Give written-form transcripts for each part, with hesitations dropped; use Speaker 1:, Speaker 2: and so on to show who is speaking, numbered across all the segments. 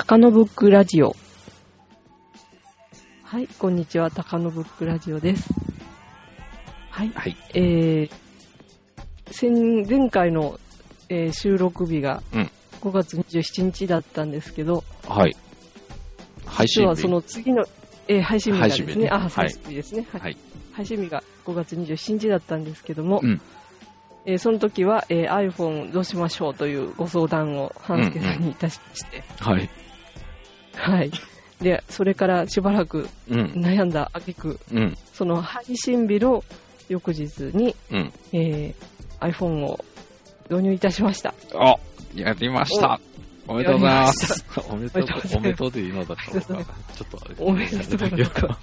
Speaker 1: 高野ブックラジオ。はい、こんにちは、高野ブックラジオです。はい。はい、前回の、収録日が5月27日だったんですけど、
Speaker 2: はい。配信日。
Speaker 1: 実はその次の、配信日がですね、
Speaker 2: 配
Speaker 1: 信日ですね。
Speaker 2: はい。
Speaker 1: 配信日が5月27日だったんですけども、その時は、iPhone どうしましょうというご相談を半助さんにいたしまして、
Speaker 2: はい。
Speaker 1: はい。で、それからしばらく悩んだ挙句、その配信日の翌日に、iPhone を導入いたしました。
Speaker 2: あ、やりました。おめでとうございます。おめでとうでいいのだったのかな。ちょっとあれ。
Speaker 1: おめでとうございます。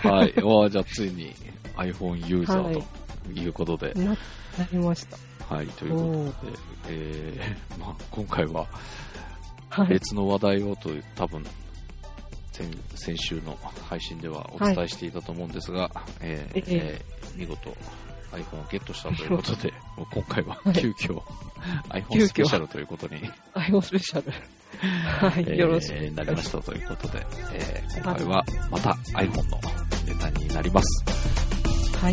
Speaker 2: はい。じゃあついに iPhone ユーザーということで。
Speaker 1: なりました。
Speaker 2: はい。ということで、今回は別の話題をという、多分先週の配信ではお伝えしていたと思うんですが、見事 iPhone をゲットしたということで、もう今回は急遽 iPhone スペシャルということに
Speaker 1: iPhone スペシャルはい、よろしく
Speaker 2: なりましたということで、今回はまた iPhone のネタになります。
Speaker 1: はい。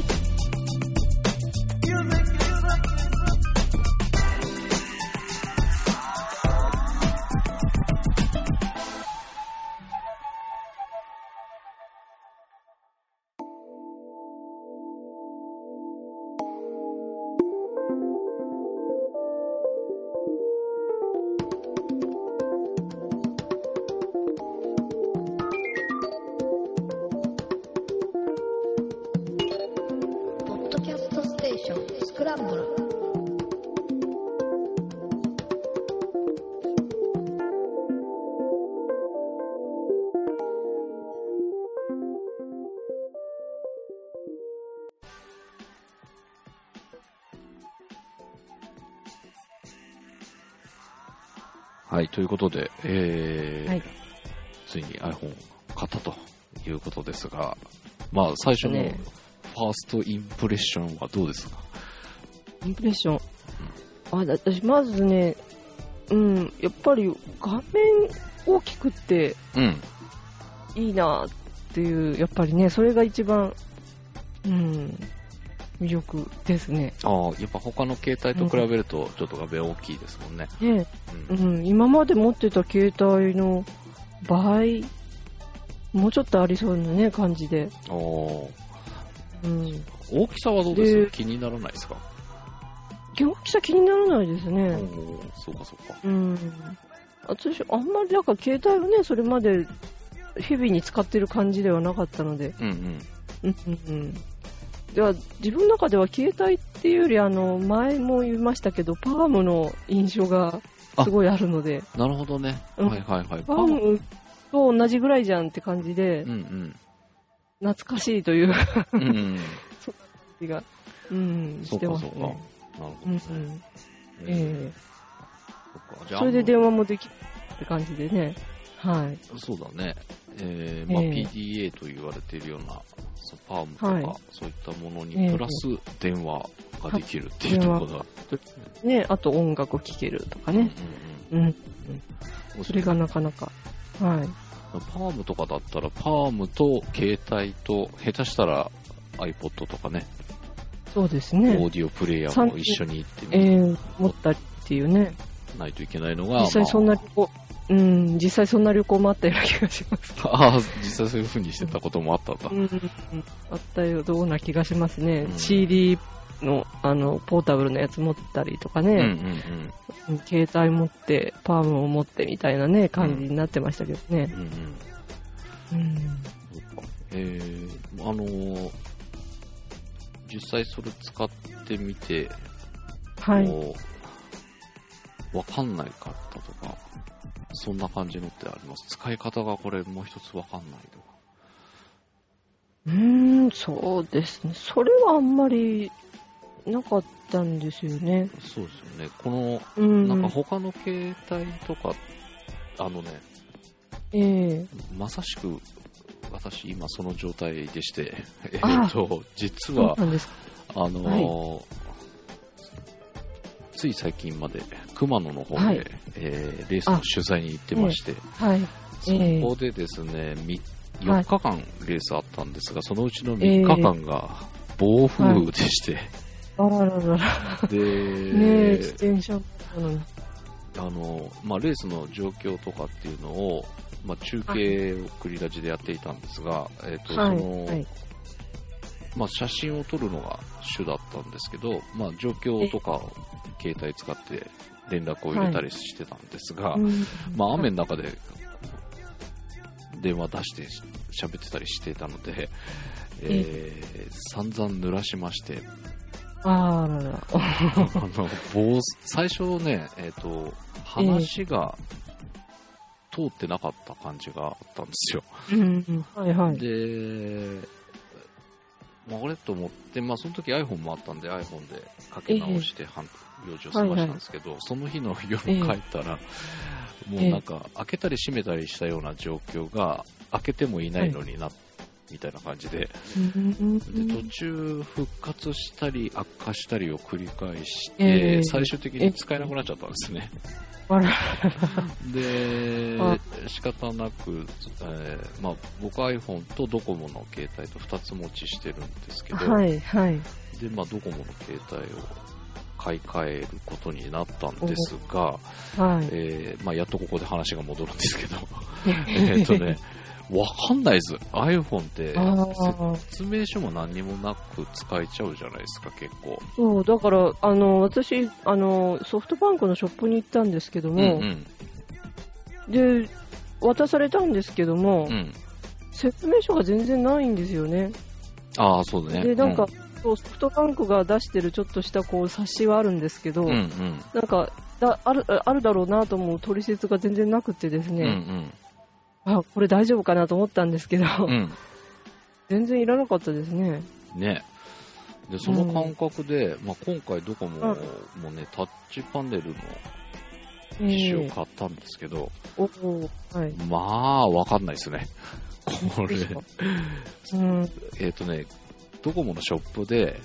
Speaker 2: はい、ということで、
Speaker 1: はい、
Speaker 2: ついに iPhone 買ったということですが、まあ最初のファーストインプレッションはどうですか？
Speaker 1: インプレッション、私まずね、やっぱり画面大きくっていいなっていう、やっぱりね、それが一番、魅力ですね。
Speaker 2: やっぱ他の携帯と比べるとちょっと画面大きいですもんね。
Speaker 1: 今まで持ってた携帯の倍、もうちょっとありそうなね、感じで。
Speaker 2: 大きさはどうですか？気にならないですか？
Speaker 1: 大きさ気にならないですね。
Speaker 2: そうかそうか。
Speaker 1: 私、あんまりなんか携帯をね、それまで日々に使ってる感じではなかったので。では自分の中では携帯っていうより前も言いましたけどパームの印象がすごいあるので。
Speaker 2: なるほどね。はいはいはい。
Speaker 1: パームと同じぐらいじゃんって感じで、懐かしいというそんな感じがしてますね。
Speaker 2: なるほどね。
Speaker 1: それで電話もできるって感じでね。はい。
Speaker 2: そうだね。PDA と言われているようなパームとか、そういったものにプラス電話ができるっていうところが、
Speaker 1: ね、あと音楽を聴けるとかね。それがなかなか。はい。
Speaker 2: パームとかだったらパームと携帯と下手したら iPod とかね。
Speaker 1: そうですね。
Speaker 2: オーディオプレイヤーも一緒に行って
Speaker 1: 持ったりっていうね。
Speaker 2: ないといけないのが、
Speaker 1: 実際そんな実際そんな旅行もあったような気がします。
Speaker 2: 実際そういう風にしてたこともあったんだ。
Speaker 1: あったような気がしますね。CD のポータブルのやつ持ったりとかね、携帯持ってパームを持ってみたいなね感じになってましたけどね。
Speaker 2: 実際それ使ってみて、わかんないかったとか。そんな感じのってあります？使い方がこれもう一つわかんないとか。
Speaker 1: そうですね。それはあんまりなかったんですよね。
Speaker 2: そうですよね。この、なんか他の携帯とか、まさしく私今その状態でして、実は、 つい最近まで熊野の方で、はい、レースの取材に行ってまして、
Speaker 1: はい、
Speaker 2: そこでですね、4日間レースあったんですが、そのうちの3日間が暴風雨でして、
Speaker 1: あらららら。
Speaker 2: で、
Speaker 1: ねえ、自転車
Speaker 2: まあ、レースの状況とかっていうのを、まあ、中継を繰り出しでやっていたんですが、まあ、写真を撮るのが主だったんですけど、まあ、状況とかを携帯使って連絡を入れたりしてたんですが、まあ、雨の中で電話出して喋ってたりしていたので、散々濡らしまして、
Speaker 1: あらら
Speaker 2: 最初ね、話が通ってなかった感じがあったんですよ。
Speaker 1: はいはい。
Speaker 2: で、まあ、あれと思って、まあ、その時 iPhone もあったんで iPhone でかけ直して用事を済ましたんですけど、その日の夜帰ったら、もうなんか開けたり閉めたりしたような状況が開けてもいないのになって、みたいな感じ で途中復活したり悪化したりを繰り返して、最終的に使えなくなっちゃったんですね。で、仕方なく、まあ、僕 iPhone とドコモの携帯と2つ持ちしてるんですけど、
Speaker 1: はいはい、
Speaker 2: で、まあ、ドコモの携帯を買い替えることになったんですが、まあ、やっとここで話が戻るんですけどわかんないです。iPhone って説明書も何にもなく使えちゃうじゃないですか、結構。
Speaker 1: そう、だから、私、ソフトバンクのショップに行ったんですけども、で、渡されたんですけども、説明書が全然ないんですよね。
Speaker 2: ああ、そうだね。
Speaker 1: で、なんか、ソフトバンクが出してるちょっとしたこう冊子はあるんですけど、なんかあるだろうなと思う取説が全然なくてですね、これ大丈夫かなと思ったんですけど、全然いらなかったですね。
Speaker 2: ね。で、その感覚で、まあ、今回ドコモもね、タッチパネルの機種を買ったんですけど、まあ、わかんないですね。これ、ドコモのショップで、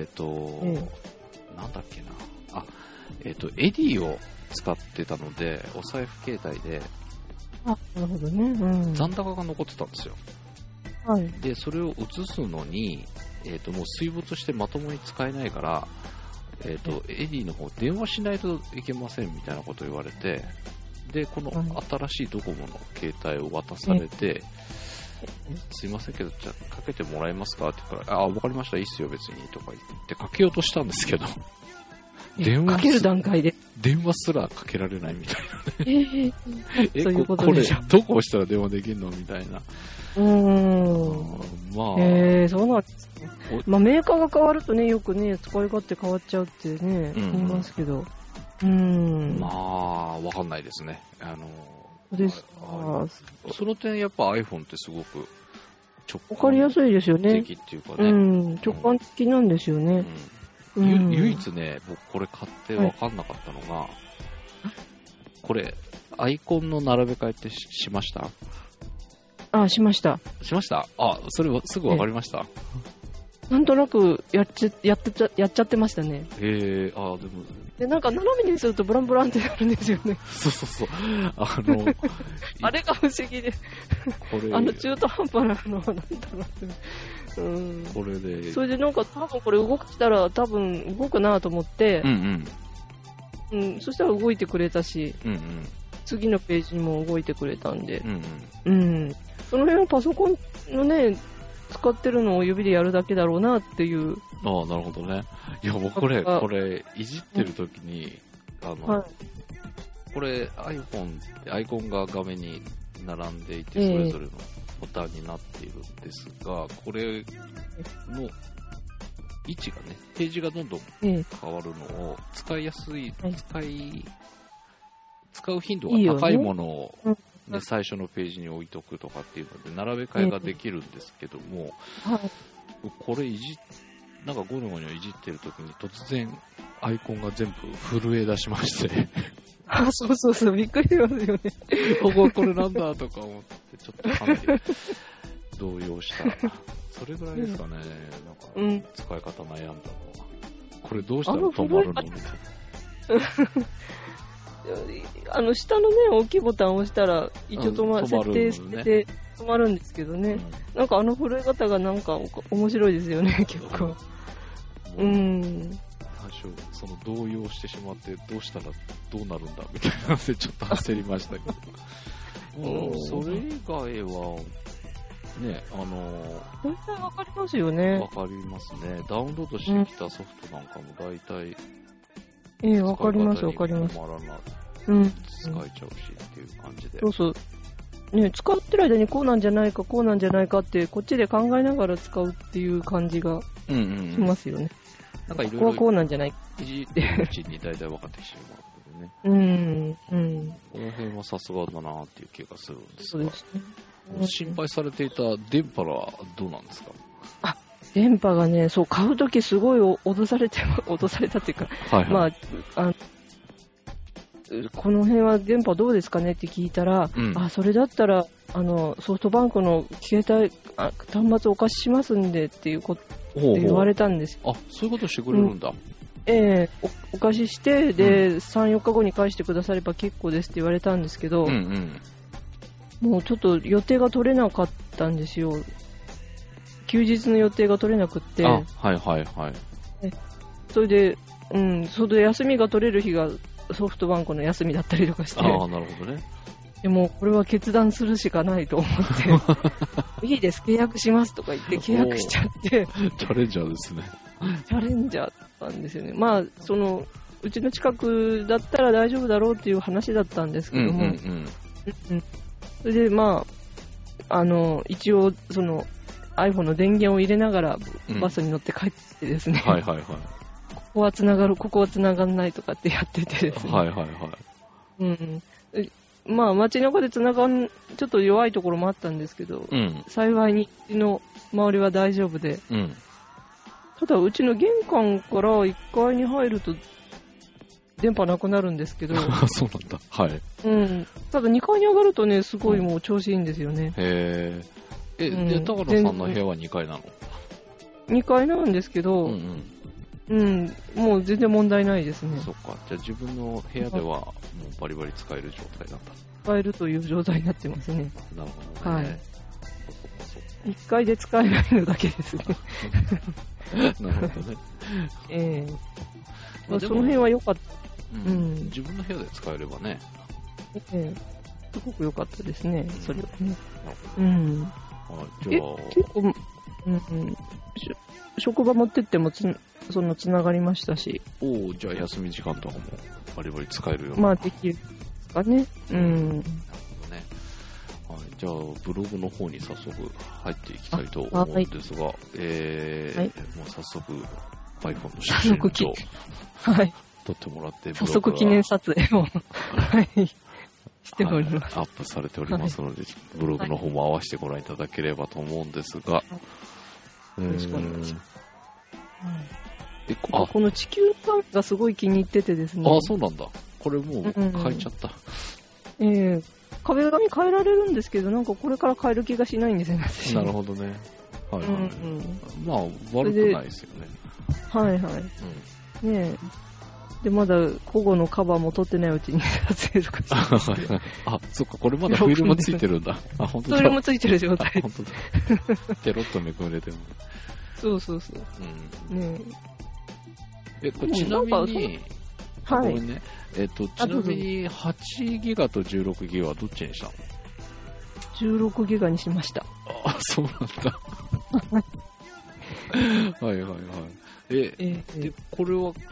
Speaker 2: なんだっけな、エディを使ってたので、お財布携帯で、
Speaker 1: なるほどね。
Speaker 2: 残高が残ってたんですよ。で、それを移すのに、もう水没してまともに使えないから、エディの方、電話しないといけませんみたいなことを言われて、で、この新しいドコモの携帯を渡されて、すいませんけど、じゃあかけてもらえますかって言ったら、わかりました、いいっすよ、別に、とか言ってかけようとしたんですけど、
Speaker 1: かける段階で
Speaker 2: 電話すらかけられないみたいなね。
Speaker 1: そういうことでしょ。
Speaker 2: これ、どこ押したら電話できるのみたいな。まあ。
Speaker 1: そうなんですね。まあ、メーカーが変わるとね、よくね、使い勝手変わっちゃうってね、言いますけど。ま
Speaker 2: あ、わかんないですね。
Speaker 1: ですか。
Speaker 2: その点、やっぱ iPhone ってすごく
Speaker 1: わかりやすいですよね。
Speaker 2: 的っていうかね。
Speaker 1: 直感的なんですよね。
Speaker 2: 唯一ね、僕これ買って分かんなかったのが、これ、アイコンの並べ替えってしました？
Speaker 1: しました。
Speaker 2: しました？それすぐ分かりました？
Speaker 1: なんとなくやっちゃってましたね。
Speaker 2: でも。
Speaker 1: で、なんか斜めにするとブランブランってなるんですよね。
Speaker 2: そう。
Speaker 1: あれが不思議で。これ中途半端なのはなんだろうって。
Speaker 2: これで。
Speaker 1: それでなんか多分これ動かしたら多分動くなと思って、そしたら動いてくれたし、次のページにも動いてくれたんで、その辺はパソコンのね、使ってるのを指でやるだけだろうなっていう。
Speaker 2: なるほどね。いや、僕これいじってる時に、これ iPhone ってアイコンが画面に並んでいて、それぞれのボタンになっているんですが、これの位置がね、ページがどんどん変わるのを使いやすい、使う頻度が高いものを、で最初のページに置いとくとかっていうので並べ替えができるんですけども、これなんかゴニョゴニョいじってる時に突然アイコンが全部震え出しまして
Speaker 1: そうびっくりしますよね
Speaker 2: これなんだとか思ってちょっとかなり動揺したそれぐらいですかね。なんか使い方悩んだのは、これどうしたら止まるのみたいな。
Speaker 1: 下のね、大きいボタンを押したら、一応設定して止まるんですけどね。なんか震え方がなんか面白いですよね、結構。
Speaker 2: 最初、動揺してしまって、どうしたらどうなるんだみたいなでちょっと焦りましたけど。それ以外は、ね、
Speaker 1: 大体わかりますよね。
Speaker 2: わかりますね。ダウンロードしてきたソフトなんかも大体、
Speaker 1: わかります、わかります。
Speaker 2: 使えちゃうしっていう感じで。
Speaker 1: そうそう。ね、使ってる間にこうなんじゃないか、こうなんじゃないかって、こっちで考えながら使うっていう感じがしますよね。
Speaker 2: なんかいろいろ。
Speaker 1: ここはこうなんじゃない
Speaker 2: いじってるうちに大体分かってきてしまうね。この辺はさすがだなっていう気がするんですが。そうですね。心配されていた電波はどうなんですか？
Speaker 1: 電波がね、そう、買うときすごい脅されたっていうか、この辺は電波どうですかねって聞いたら、それだったら、ソフトバンクの携帯、端末お貸ししますんでっていうことって言われたんですよ。
Speaker 2: そういうことしてくれるんだ。
Speaker 1: お貸しして、で、3、4日後に返してくだされば結構ですって言われたんですけど、もうちょっと予定が取れなかったんですよ。休日の予定が取れなくって。それで、それで休みが取れる日がソフトバンクの休みだったりとかして。
Speaker 2: なるほどね。
Speaker 1: でも、これは決断するしかないと思って、いいです、契約しますとか言って契約しちゃって。
Speaker 2: チャレンジャーですね。
Speaker 1: チャレンジャーだったんですよね。まあ、うちの近くだったら大丈夫だろうっていう話だったんですけども、それで、まあ、一応、iPhone の電源を入れながらバスに乗って帰ってきてですね、ここは繋がる、ここは繋がんないとかってやっててですね、まあ街中でちょっと弱いところもあったんですけど、幸いにうちの周りは大丈夫で、ただうちの玄関から1階に入ると電波なくなるんですけど
Speaker 2: そうなんだ。
Speaker 1: ただ2階に上がるとね、すごいもう調子いいんですよね。
Speaker 2: で、高野さんの部屋は2階なの
Speaker 1: ？2階なんですけど、もう全然問題ないですね。
Speaker 2: そっか。じゃあ自分の部屋ではもうバリバリ使える状態なんだ。
Speaker 1: 使えるという状態になってますね。
Speaker 2: なるほどね。
Speaker 1: 1階で使えないのだけですね。
Speaker 2: なるほどね。
Speaker 1: その辺は良かった。
Speaker 2: 自分の部屋で使えればね。
Speaker 1: すごく良かったですね、それはね。
Speaker 2: じゃあ
Speaker 1: 結構、職場持ってってもつながりましたし。
Speaker 2: じゃあ休み時間とかもバリバリ使えるような。
Speaker 1: まあできるかね。
Speaker 2: なるほどね。じゃあブログの方に早速入っていきたいと思うんですが、もう早速 iPhone の写真と撮ってもらって、
Speaker 1: 早速記念撮影をしております。
Speaker 2: アップされておりますので、ブログの方も合わせてご覧いただければと思うんですが、
Speaker 1: よろしくお願いします。この地球感がすごい気に入っててですね。
Speaker 2: そうなんだ。これもう変えちゃった。
Speaker 1: 壁紙変えられるんですけど、なんかこれから変える気がしないんですよね。
Speaker 2: なるほどね。まあ悪くないですよ
Speaker 1: ね。で、まだ保護のカバーも取ってないうちに撮影とかして。
Speaker 2: そっか、これまだフィルムついてるんだ。
Speaker 1: 本当だ。フィルムついてる状態。
Speaker 2: 本当だ。ペロッとめくれてる。
Speaker 1: そう。
Speaker 2: ちなみに、ごめんね。ちなみに、8ギガと16ギガはどっちにしたの
Speaker 1: ？16ギガにしました。
Speaker 2: そうなんだ。で、これは、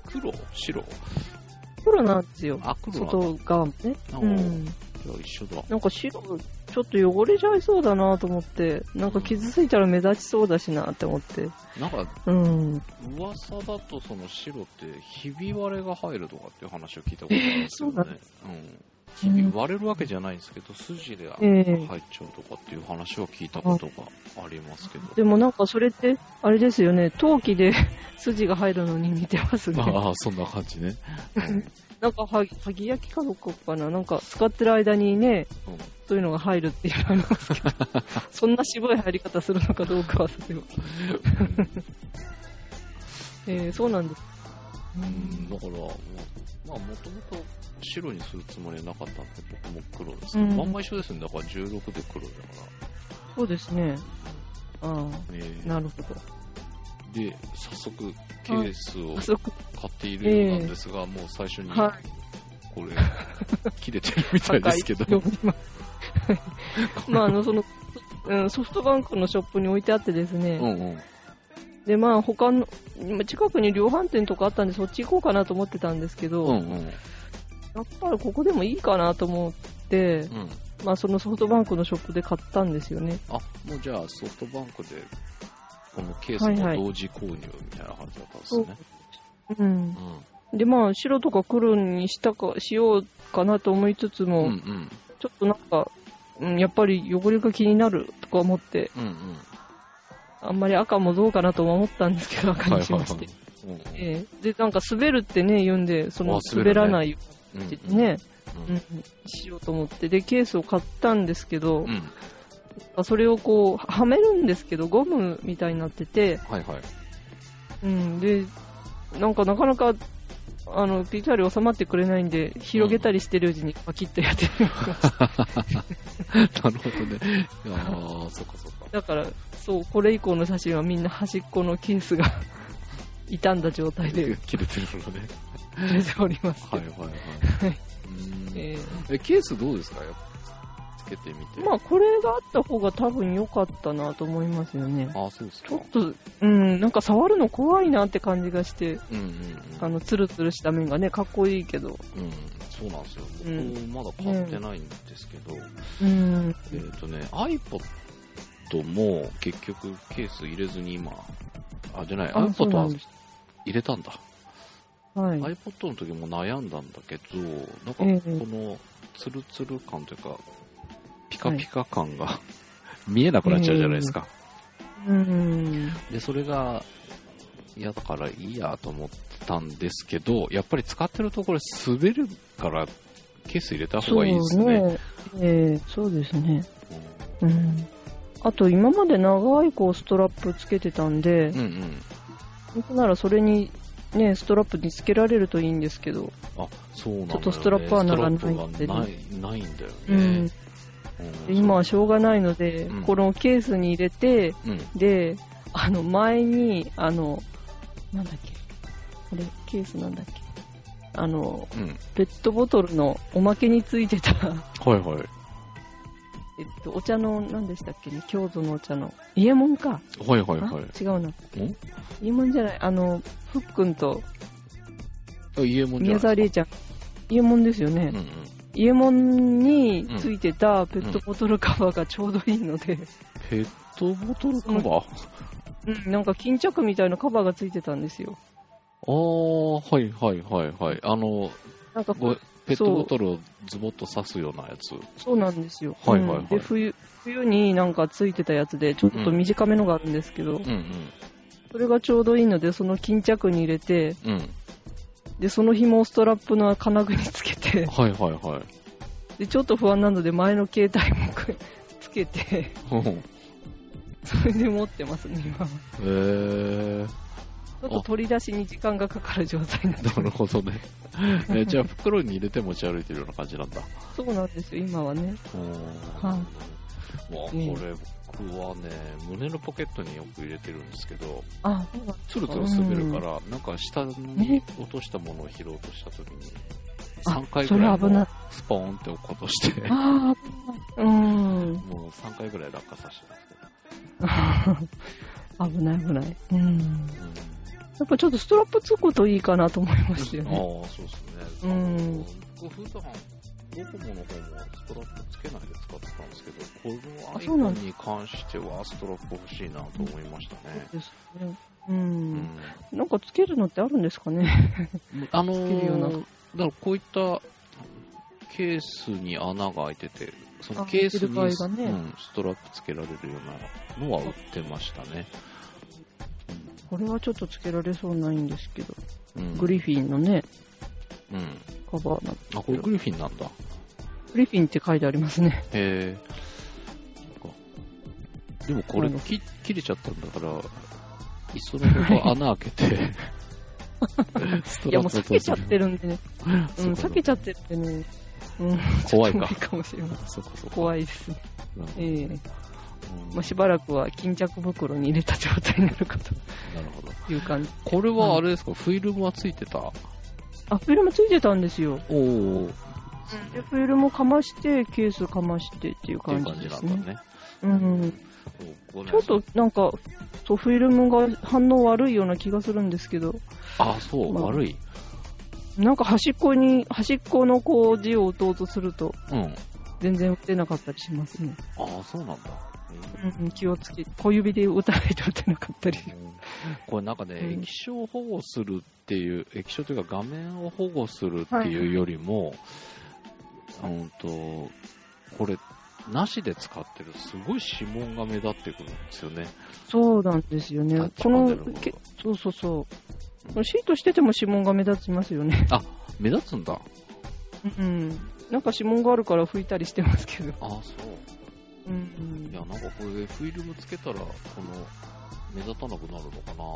Speaker 1: 黒なんですよ。
Speaker 2: 黒
Speaker 1: 外側もね。
Speaker 2: 一緒だ。
Speaker 1: なんか白、ちょっと汚れちゃいそうだなと思って、なんか傷ついたら目立ちそうだしなって思って。
Speaker 2: なんか、噂だとその白ってひび割れが入るとかっていう話を聞いたことあるんですけどね。ひび割れるわけじゃないんですけど、筋で入っちゃうとかっていう話は聞いたことがありますけど。
Speaker 1: でもなんかそれって、あれですよね、陶器で筋が入るのに似てますね。
Speaker 2: そんな感じね。
Speaker 1: なんか、萩焼きかどうかな、なんか使ってる間にね、そういうのが入るっていうのがありますけど、そんな渋い入り方するのかどうかはさておき。そうなんです。
Speaker 2: だから、まあ、もともと白にするつもりはなかったんで、僕も黒ですけど、まんま一緒ですね。だから16で黒だから。
Speaker 1: そうですね。ああ、なるほど。
Speaker 2: で、早速、ケースを買っているようなんですが、もう最初に、これ、切れてるみたいですけど。まあ、
Speaker 1: ソフトバンクのショップに置いてあってですね。で、まあ、他の、近くに量販店とかあったんで、そっち行こうかなと思ってたんですけど、やっぱりここでもいいかなと思って、まあ、そのソフトバンクのショップで買ったんですよね。
Speaker 2: あ、もうじゃあソフトバンクで、このケースの同時購入みたいな感じだったんですね。
Speaker 1: で、まあ、白とか黒にしようかなと思いつつも、ちょっとなんか、やっぱり汚れが気になるとか思って、あんまり赤もどうかなとも思ったんですけど、赤にしまして。で、なんか滑るってね、言うんで、滑らないようにね、しようと思って、で、ケースを買ったんですけど、それをこう、はめるんですけど、ゴムみたいになってて、で、なんかなかなか、ぴったり収まってくれないんで、広げたりしてるうちにパキッとやってみました。
Speaker 2: なるほどね。ああ、そっかそっか。
Speaker 1: だから、そう、これ以降の写真はみんな端っこのケースが傷んだ状態で
Speaker 2: 切れてるのね。
Speaker 1: 切れております。
Speaker 2: ケースどうですか？つけてみて。
Speaker 1: まあ、これがあった方が多分良かったなと思いますよね。
Speaker 2: あ、そうですか。
Speaker 1: ちょっと、なんか触るの怖いなって感じがして、ツルツルした面がね、かっこいいけど。
Speaker 2: そうなんですよ。僕まだ買ってないんですけど、iPod も結局ケース入れずに今、iPod は入れたんだ。iPod の時も悩んだんだけど、なんかこのツルツル感というか、ピカピカ感が見えなくなっちゃうじゃないですか。で、それが嫌だからいいやと思ったんですけど、やっぱり使ってるところ滑るからケース入れた方がいいですね。
Speaker 1: そうですね。あと今まで長いストラップつけてたんで、本当ならそれにね、ストラップにつけられるといいんですけど、
Speaker 2: そうなんだよね。
Speaker 1: ちょっとストラップはならないんで、
Speaker 2: ないんだよね。
Speaker 1: 今はしょうがないので、このケースに入れて、で、前に、なんだっけ、これ、ケースなんだっけ、ペットボトルのおまけについてた、お茶の、何でしたっけね、京都のお茶の、伊右衛門か。違うな。伊右衛門じゃない、ふっくんと、宮沢りえちゃん。伊右衛門ですよね。伊右衛門についてたペットボトルカバーがちょうどいいので。
Speaker 2: ペットボトルカバ
Speaker 1: ー？なんか巾着みたいなカバーがついてたんですよ。なんか
Speaker 2: ペットボトルをズボッと刺すようなやつ。
Speaker 1: そうなんですよ。で、冬になんかついてたやつで、ちょっと短めのがあるんですけど、それがちょうどいいので、その巾着に入れて、で、その紐をストラップの金具につけて、で、ちょっと不安なので前の携帯もつけて、それで持ってますね、今。ちょっと取り出しに時間がかかる状態になってます。
Speaker 2: なるほどね。じゃあ袋に入れて持ち歩いてるような感じなんだ。
Speaker 1: そうなんですよ、今はね。
Speaker 2: これ僕はね、胸のポケットによく入れてるんですけど、ツルツル滑るから、なんか下に落としたものを拾おうとしたときに、3回ぐらいもスポーンって落っことして、もう3回ぐらい落下させてますけ
Speaker 1: ど。危ない危ない。やっぱちょっとストラップつくといいかなと思いましたよね。
Speaker 2: そうですね。僕普段ドコモの方もストラップつけないで使ってたんですけど、この iPhone に関してはストラップ欲しいなと思いましたね。
Speaker 1: そうですね。なんかつけるのってあるんですかね。つけるような。
Speaker 2: だからこういったケースに穴が開いてて、そのケースにストラップつけられるようなのは売ってましたね。
Speaker 1: これはちょっとつけられそうないんですけど、グリフィンのね、カバーなんですけど。
Speaker 2: これグリフィンなんだ。
Speaker 1: グリフィンって書いてありますね。
Speaker 2: でもこれ切れちゃったんだから、いっそのこと穴開けて
Speaker 1: いや、もう避けちゃってるんでね。避けちゃってるんでね。
Speaker 2: 怖いか。
Speaker 1: かもしれない。
Speaker 2: そうか。
Speaker 1: 怖いですね。しばらくは巾着袋に入れた状態になるかという感じ。
Speaker 2: これはあれですか、フィルムはついてた？
Speaker 1: フィルムついてたんですよ。
Speaker 2: おー。
Speaker 1: で、フィルムかまして、ケースかましてっていう感じですね。ちょっとなんか、フィルムが反応悪いような気がするんですけど。
Speaker 2: 悪い。
Speaker 1: なんか端っこのこう字を打とうとすると、全然打てなかったりしますね。
Speaker 2: そうなんだ。
Speaker 1: 気をつけ、小指で打たないと打てなかったり。
Speaker 2: これなんかね、液晶保護するっていう、液晶というか画面を保護するっていうよりも、これ、なしで使ってるすごい指紋が目立ってくるんですよね。
Speaker 1: そうなんですよね。そう。シートしてても指紋が目立ちますよね。
Speaker 2: 目立つんだ。
Speaker 1: なんか指紋があるから拭いたりしてますけど。
Speaker 2: そう。いや、なんかこれフィルムつけたら、目立たなくなるのかなとか思って。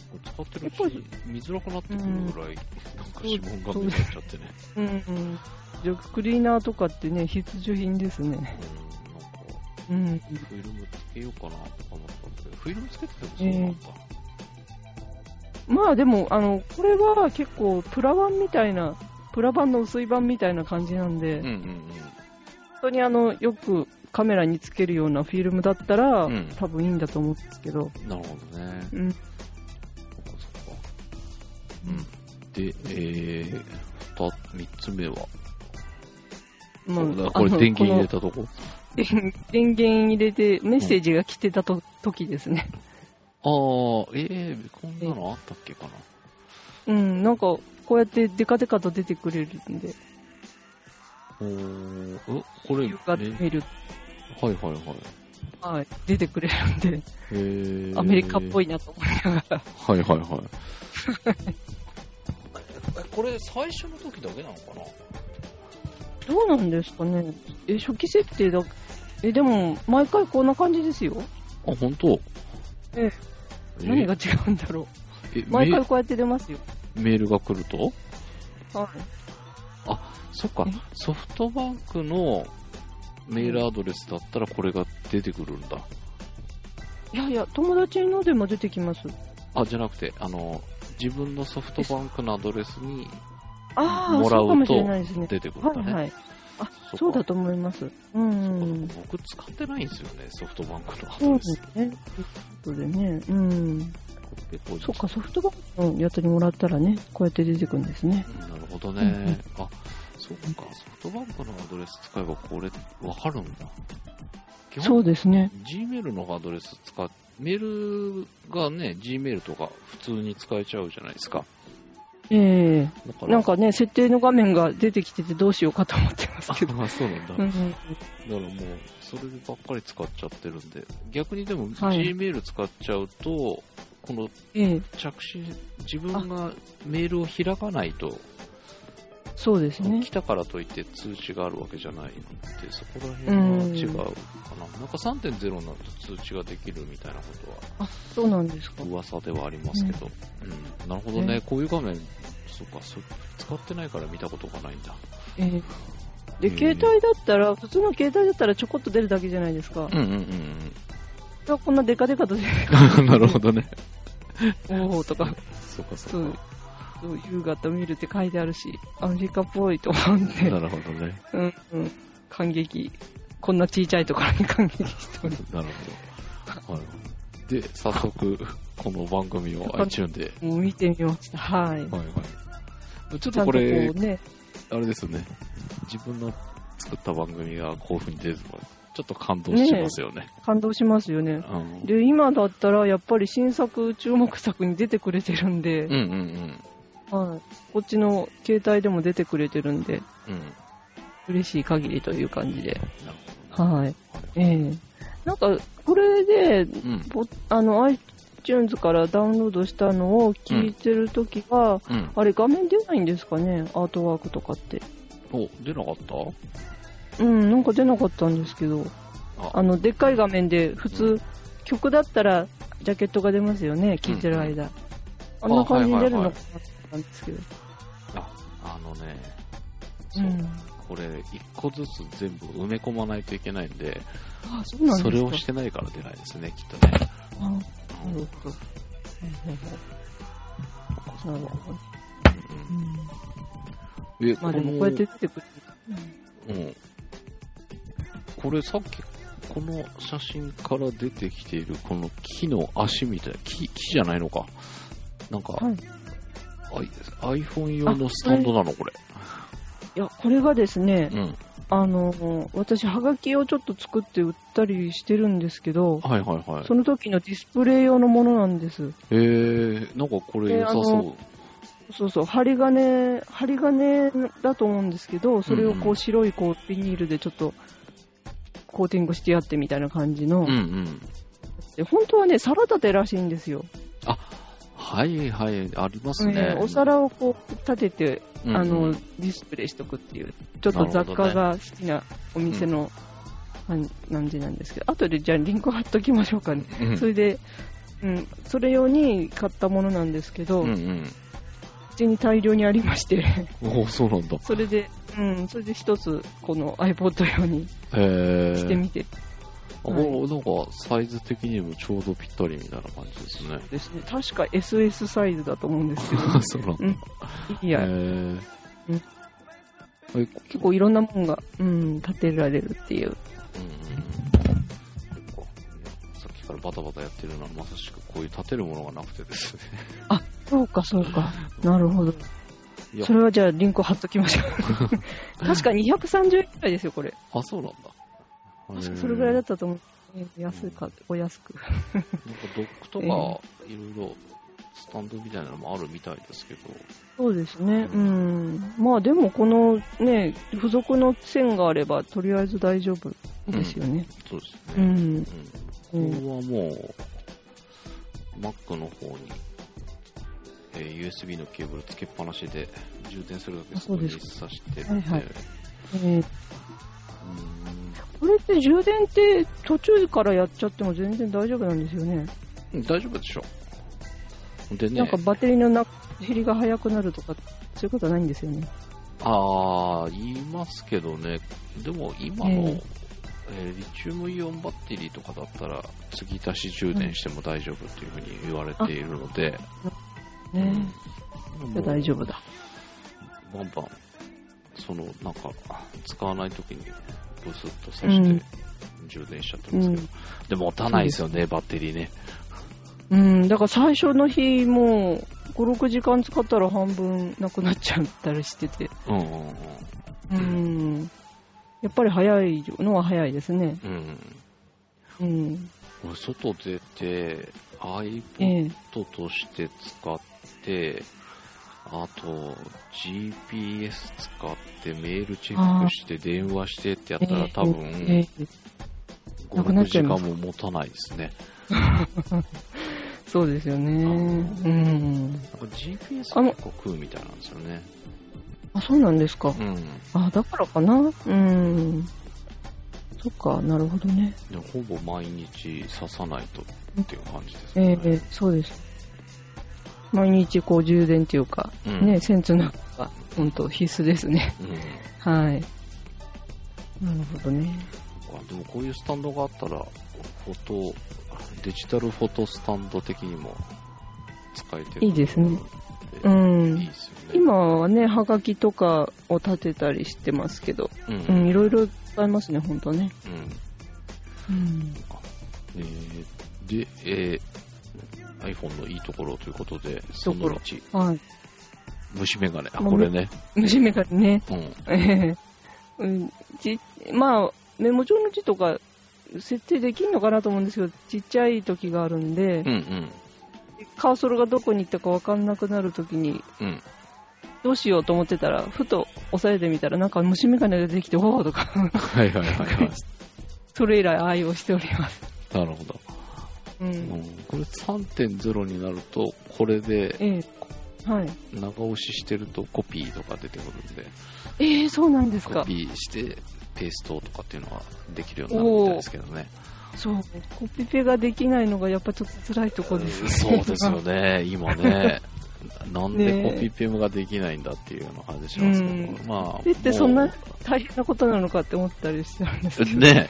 Speaker 2: 使ってるうちに見づらくなってくるぐらい、なんか指紋が目立っちゃってね。
Speaker 1: 除湿クリーナーとかってね、必需品ですね。
Speaker 2: なんか、フィルムつけようかなとか思ったんだけど、フィルムつけててもそうなんだ。
Speaker 1: まあでも、これは結構プラ版の薄い版みたいな感じなんで、本当によくカメラにつけるようなフィルムだったら、多分いいんだと思うんですけど。
Speaker 2: なるほどね。そっか。で、3つ目はこれ電源入れたとこ？
Speaker 1: 電源入れてメッセージが来てた時ですね。
Speaker 2: こんなのあったっけか
Speaker 1: な。なんか、こうやってデカデカと出てくれるんで。
Speaker 2: これ、
Speaker 1: 見る。
Speaker 2: はい。
Speaker 1: 出てくれるんで。アメリカっぽいなと思いながら。
Speaker 2: これ、最初の時だけなのかな？
Speaker 1: どうなんですかね。初期設定だ。でも、毎回こんな感じですよ。
Speaker 2: 本当？
Speaker 1: 何が違うんだろう。毎回こうやって出ますよ。
Speaker 2: メールが来ると？
Speaker 1: はい。
Speaker 2: そっか。ソフトバンクのメールアドレスだったらこれが出てくるんだ。
Speaker 1: いや、友達のでも出てきます。
Speaker 2: じゃなくて、自分のソフトバンクのアドレスに
Speaker 1: も
Speaker 2: らうと出てくるんだね。
Speaker 1: そうだと思います。
Speaker 2: 僕使ってないんですよね、ソフトバンクのアドレス。
Speaker 1: そうですね。ということでね。そっか、ソフトバンクのやつにもらったらね、こうやって出てくるんですね。
Speaker 2: なるほどね。そうか、ソフトバンクのアドレス使えばこれわかるんだ。
Speaker 1: そうですね。
Speaker 2: Gmail のアドレスメールがね、Gmail とか普通に使えちゃうじゃないですか。なんかね、設定の画面が出てきててどうしようかと思ってますけど。 そうなんだ。だからもう、そればっかり使っちゃってるんで、逆にでも Gmail 使っちゃうと、この着信、自分がメールを開かないと、
Speaker 1: そうですね。
Speaker 2: 来たからといって通知があるわけじゃないので、そこら辺は違うかな。なんか 3.0 になると通知ができるみたいなことは、
Speaker 1: そうなんですか。
Speaker 2: 噂ではありますけど。なるほどね。こういう画面、そうか、使ってないから見たことがないんだ。
Speaker 1: で、携帯だったら、普通の携帯だったらちょこっと出るだけじゃないですか。こんなデカデカと出る。
Speaker 2: なるほどね。
Speaker 1: とか。そうか。夕方見るって書いてあるし、アメリカっぽいと思って。
Speaker 2: なるほどね。
Speaker 1: 感激。こんな小さいところに感激しておる。
Speaker 2: なるほど。で、早速、この番組を iTunes で。
Speaker 1: もう見てみました。
Speaker 2: ちょっとこれ、あれですね。自分の作った番組がこういう風に出るのは、ちょっと感動しますよね。
Speaker 1: 感動しますよね。で、今だったらやっぱり新作、注目作に出てくれてるんで、こっちの携帯でも出てくれてるんで、嬉しい限りという感じで。なんか、これで、iTunes からダウンロードしたのを聞いてるときは、あれ画面出ないんですかね、アートワークとかって。
Speaker 2: 出なかった？
Speaker 1: なんか出なかったんですけど、でっかい画面で普通、曲だったらジャケットが出ますよね、聴いてる間。 あんな感じに出るのかなと思ったんですけど。
Speaker 2: そう、これ1個ずつ全部埋め込まないといけないんで、
Speaker 1: そうなんですか。
Speaker 2: それをしてないから出ないですね、きっとね。
Speaker 1: なるほど。なるほど。まあでもこうやって出てくる。
Speaker 2: これさっき、この写真から出てきているこの木の足みたいな、木じゃないのか。なんか、iPhone 用のスタンドなのこれ。
Speaker 1: いや、これがですね、私、はがきをちょっと作って売ったりしてるんですけど、その時のディスプレイ用のものなんです。
Speaker 2: なんかこれ良さそう。
Speaker 1: そう、針金だと思うんですけど、それをこう白いこうビニールでちょっとコーティングしてやってみたいな感じの。で本当はね、皿立てらしいんですよ。
Speaker 2: ありますね。
Speaker 1: お皿をこう立てて、ディスプレイしとくっていう、ちょっと雑貨が好きなお店の感じなんですけど、後でじゃあリンク貼っときましょうかね。それで、それ用に買ったものなんですけど、うちに大量にありまして、
Speaker 2: そうなんだ。
Speaker 1: それで一つこの iPod 用にしてみて。
Speaker 2: なんかサイズ的にもちょうどぴったりみたいな感じですね。
Speaker 1: ですね。確か SS サイズだと思うんですけど、
Speaker 2: そうなんだ。
Speaker 1: いや、結構いろんなものが、立てられるっていう。
Speaker 2: さっきからバタバタやってるのはまさしくこういう立てるものがなくてですね。
Speaker 1: そうか。なるほど。それはじゃあリンク貼っときましょう。確か230円くらいですよ、これ。
Speaker 2: そうなんだ。
Speaker 1: 確かそれぐらいだったと思う。お安く。
Speaker 2: なんかドックとか、いろいろスタンドみたいなのもあるみたいですけど。
Speaker 1: そうですね。まあでもこのね、付属の線があれば、とりあえず大丈夫ですよね。
Speaker 2: そうですね。これはもう、Mac の方に、USB のケーブルつけっぱなしで充電するだけそこに挿してて。これって充電って途中からやっちゃっても全然大丈夫なんですよね。 大丈夫でしょ。でね、
Speaker 1: なんかバッテリーの減りが早くなるとか、そういうことはないんですよね。
Speaker 2: 言いますけどね。でも今の、リチウムイオンバッテリーとかだったら、継ぎ足し充電しても大丈夫っていうふうに言われているので。大丈夫だ。 バンバン、なんか、使わないときに、ブスッと挿して充電しちゃってますけど、でも持たないですよね、バッテリーね。
Speaker 1: だから最初の日もう5、6時間使ったら半分なくなっちゃったりしてて。やっぱり早いのは早いですね。
Speaker 2: 外出て iPod として使って、あと GPS 使ってメールチェックして電話してってやったら多分5、6時間も持たないですね。
Speaker 1: そうですよね。
Speaker 2: GPS 結構食うみたいなんですよね。
Speaker 1: そうなんですか。だからかな。そっか、なるほどね。
Speaker 2: ほぼ毎日刺さないとっていう感じですね。
Speaker 1: そうです。毎日こう充電っていうか、線つなぐのが本当必須ですね。はい。なるほどね。
Speaker 2: でもこういうスタンドがあったら、デジタルフォトスタンド的にも使えてる。
Speaker 1: いいですね。いいですよね。今はね、はがきとかを立てたりしてますけど、いろいろ使えますね、本当ね。
Speaker 2: で、iPhone のいいところということで、その1、虫眼鏡。これね。
Speaker 1: 虫眼鏡ね。まあ、メモ帳の字とか設定できるのかなと思うんですけど、ちっちゃい時があるんで、カーソルがどこに行ったか分かんなくなる時に、どうしようと思ってたら、ふと押さえてみたら、なんか虫眼鏡ができて、おーとか。それ以来愛用しております。
Speaker 2: なるほど。これ 3.0 になると、これで、長押ししてるとコピーとか出てくるんで。
Speaker 1: そうなんですか。
Speaker 2: コピーして、ペーストとかっていうのはできるようになるみたいですけどね。
Speaker 1: そう、コピペができないのがやっぱちょっと辛いところですね。
Speaker 2: そうですよね、今ね。なんでコピペができないんだっていうような感じしますけど、まあ。
Speaker 1: ってそんな大変なことなのかって思ったりしてるんですけど。
Speaker 2: ね。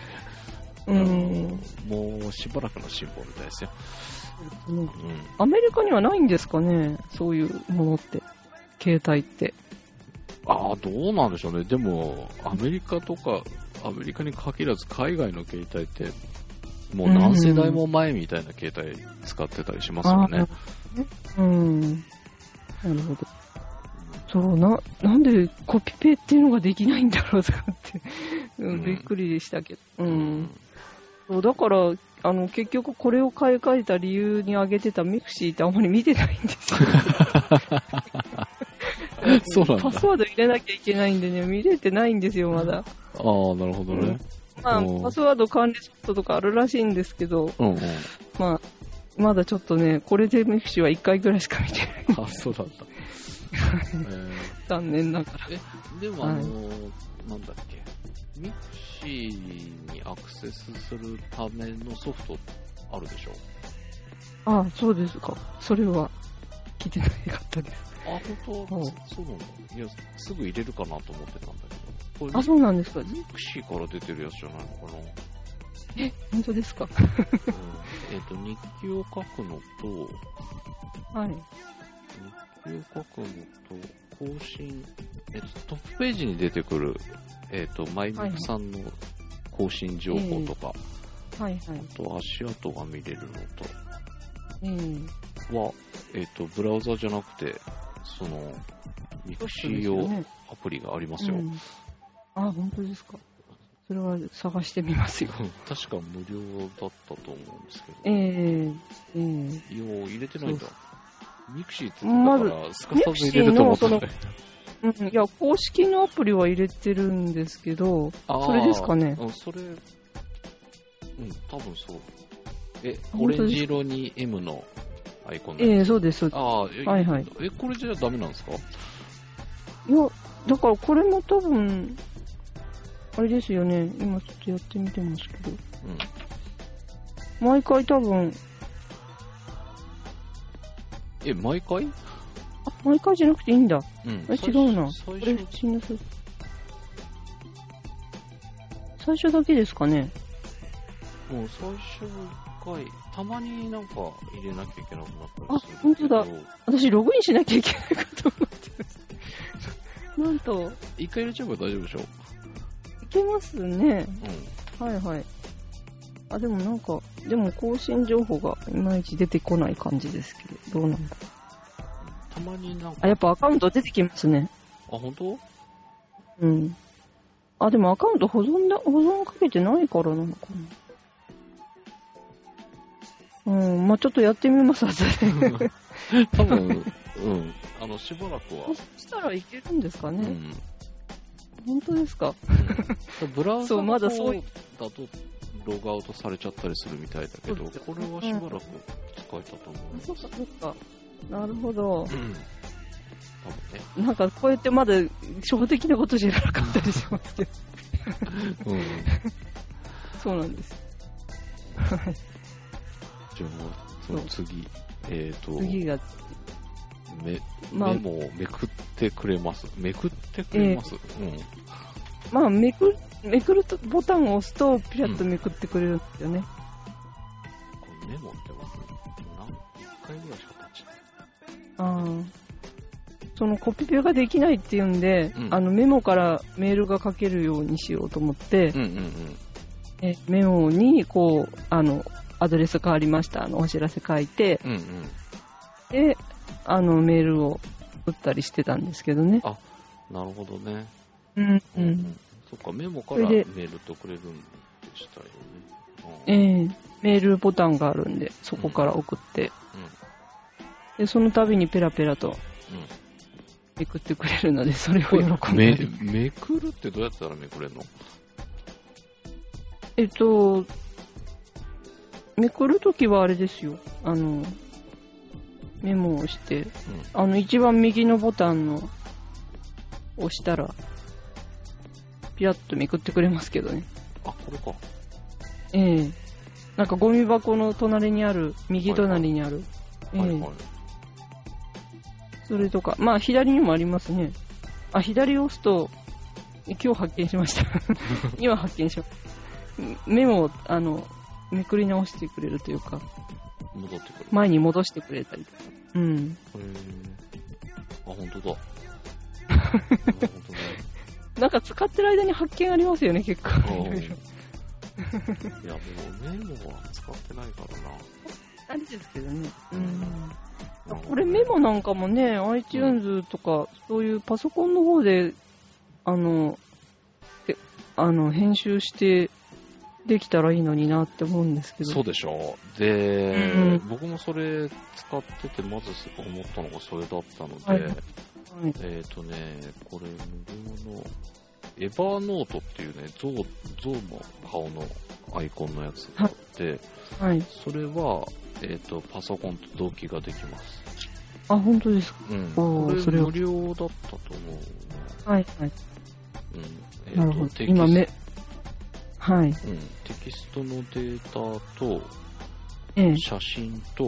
Speaker 2: もうしばらくの辛抱みたいですよ。
Speaker 1: アメリカにはないんですかね、そういうものって、携帯って。
Speaker 2: どうなんでしょうね。でも、アメリカとか、アメリカに限らず海外の携帯って、もう何世代も前みたいな携帯使ってたりしますよね。
Speaker 1: なるほど。そう、なんでコピペっていうのができないんだろうとかって、びっくりでしたけど。そうだから、結局これを買い替えた理由に挙げてたミクシーってあんまり見てないんですよ。
Speaker 2: そうなんだ。
Speaker 1: パスワード入れなきゃいけないんでね、見れてないんですよ、まだ。
Speaker 2: なるほどね。
Speaker 1: パスワード管理ソフトとかあるらしいんですけど、まだちょっとね、これでミクシーは1回ぐらいしか見てない。
Speaker 2: そうだった。
Speaker 1: 残念ながら。
Speaker 2: でもなんだっけ、ミクシーにアクセスするためのソフトあるでしょ？
Speaker 1: そうですか。それは聞いてなかったです。
Speaker 2: 本当？そうなんだ。いや、すぐ入れるかなと思ってたんだけど。
Speaker 1: そうなんですか。
Speaker 2: ミクシーから出てるやつじゃないのかな？
Speaker 1: 本当ですか？
Speaker 2: 日記を書くのと、日記を書くのと、更新、トップページに出てくる、マイミクさんの更新情報とか、あと足跡が見れるのと、は、ブラウザじゃなくて、その、ミクシー用アプリがありますよ。
Speaker 1: 本当ですか。それは探してみますよ。
Speaker 2: 確か無料だったと思うんですけど。入れてないんだ。ミクシーってだから、すかさず入れると思ったね。
Speaker 1: いや、公式のアプリは入れてるんですけど、それですかね。
Speaker 2: それ、多分そう。オレンジ色に M のアイコン
Speaker 1: そうです。
Speaker 2: これじゃダメなんですか？
Speaker 1: いや、だからこれも多分、あれですよね。今ちょっとやってみてますけど。毎回多分。
Speaker 2: 毎回？
Speaker 1: 毎回じゃなくていいんだ。違うな。これ、最初だけですかね。
Speaker 2: もう最初1回、たまになんか入れなきゃいけなくなったりする。
Speaker 1: 本当だ。私ログインしなきゃいけないかと思ってます。なんと。
Speaker 2: 1回入れちゃえば大丈夫でしょ？
Speaker 1: いけますね。でもなんか、更新情報がいまいち出てこない感じですけど、どうなんだ。
Speaker 2: たまになんか。
Speaker 1: やっぱアカウント出てきますね。
Speaker 2: 本当？
Speaker 1: でもアカウント保存かけてないからなのかな。ちょっとやってみます、後で。
Speaker 2: 多分、しばらくは。
Speaker 1: そしたらいけるんですかね。本当ですか？
Speaker 2: ブラウザ
Speaker 1: まだそう
Speaker 2: だとログアウトされちゃったりするみたいだけど、これはしばらく使えたと思う。
Speaker 1: そうか。なるほど。
Speaker 2: 多分ね。
Speaker 1: なんかこうやってまだ初歩的なことじゃなかったりしますけど。そうなんです。
Speaker 2: じゃあ、次、
Speaker 1: 次が、
Speaker 2: メモをめくってくれます。めくってくれます。
Speaker 1: めくるとボタンを押すとピラッとめくってくれるんですよね。
Speaker 2: これメモって僕1回ぐらいしかタッチない。
Speaker 1: そのコピペができないっていうんで、メモからメールが書けるようにしようと思って、メモにこうアドレス変わりましたお知らせ書いて、でメールを打ったりしてたんですけどね。
Speaker 2: なるほどね。そっか、メモからメールとくれるんでしたよね。
Speaker 1: メールボタンがあるんで、そこから送って、でその度にペラペラとめくってくれるので、それを喜んで。
Speaker 2: めくるってどうやったらめくれるの？
Speaker 1: めくるときはあれですよ。メモをして、一番右のボタンの押したら、ピラッとめくってくれますけどね。
Speaker 2: これか。
Speaker 1: なんかゴミ箱の隣にある、右隣にある。それとか、まあ左にもありますね。あ、左を押すと、今日発見しました。今発見しました。メモを、めくり直してくれるというか、
Speaker 2: 戻ってくる。
Speaker 1: 前に戻してくれたりとか。うん。
Speaker 2: あ、本当だ。
Speaker 1: なんか使ってる間に発見ありますよね、結構。いや、もう
Speaker 2: メモは使ってないからな。
Speaker 1: あれですけどね。これメモなんかもね、iTunes とか、そういうパソコンの方で、編集してできたらいいのになって思うんですけど。
Speaker 2: そうでしょう。で、僕もそれ使ってて、まず思ったのがそれだったので、これ無料のエバーノートっていうね、象の顔のアイコンのやつがあって、それは、パソコンと同期ができます。
Speaker 1: あ、本当ですか。
Speaker 2: これ無料だったと思う。
Speaker 1: なるほど。今
Speaker 2: テキストのデータと、写真と、